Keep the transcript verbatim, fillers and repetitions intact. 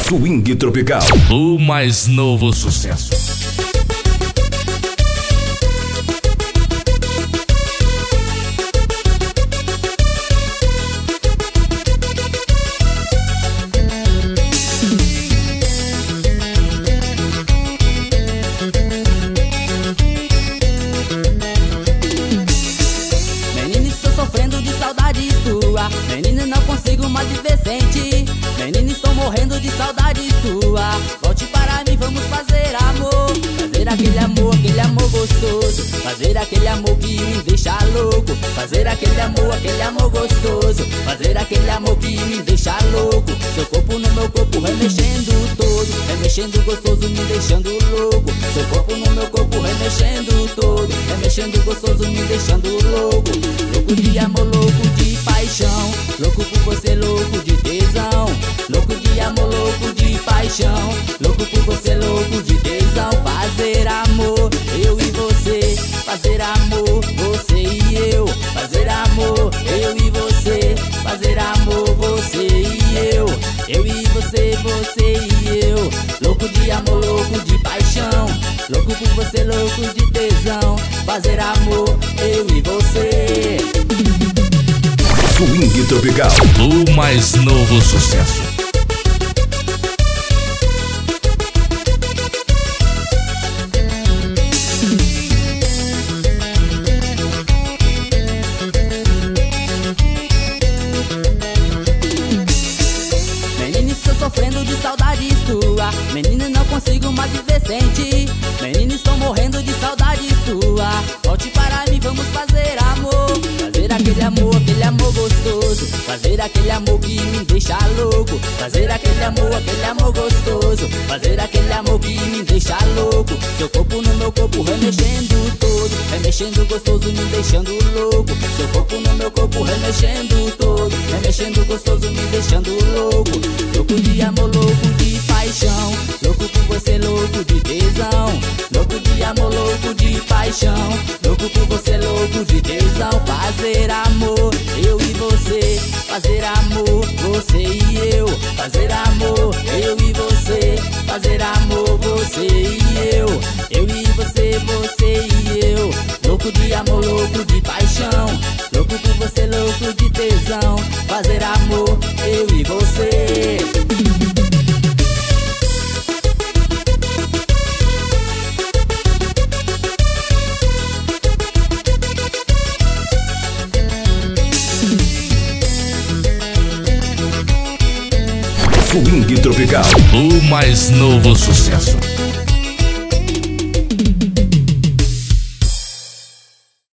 Swing Tropical, o mais novo sucesso. Sofrendo de saudades tua, menina, não consigo mais viver sem ti. Menina, estou morrendo de saudades tua. Volte para mim, vamos fazer amor. Fazer aquele amor, aquele amor gostoso. Fazer aquele amor que me deixa louco. Fazer aquele amor, aquele amor gostoso. Fazer aquele amor que me deixa louco. Seu corpo no meu corpo, remexendo todo. Remexendo gostoso, me deixando louco. Seu corpo no meu corpo, remexendo todo. Remexendo gostoso, me deixando louco. Louco de amor, louco de paixão. Louco por você, louco de tesão. Louco de amor, louco de paixão. Louco por você, louco de tesão. Fazer amor, eu e você. Fazer amor, você e eu. Fazer amor, eu e você. Fazer amor, você e eu. Eu e você, você e eu. Louco de amor, louco de paixão. Louco por você, louco de tesão. Fazer amor, eu e você. Swing Tropical, o mais novo sucesso. Menina, estou sofrendo de saudades tua. Menina, não consigo mais viver sem ti. Menina, estou morrendo de saudades tua. Volte para mim, vamos fazer amor. Fazer aquele amor, aquele amor gostoso. Fazer aquele amor que me deixa louco. Fazer aquele amor, aquele amor gostoso. Fazer aquele amor que me deixa louco. Seu corpo no meu corpo, remexendo todo. Remexendo gostoso, me deixando louco. Seu corpo no meu corpo, remexendo todo. Remexendo gostoso, me deixando louco. Louco de amor, louco de paixão. Louco por você, louco de tesão. Louco de amor, louco de paixão. Louco por você, louco de tesão. Fazer amor, eu e você. Fazer amor, você e eu. Fazer amor, eu e você. Fazer amor, você e eu. Eu e você, você e eu. Louco de amor, louco de paixão. Louco por você, louco de tesão. Fazer amor, eu e você. Swing Tropical, o mais novo sucesso.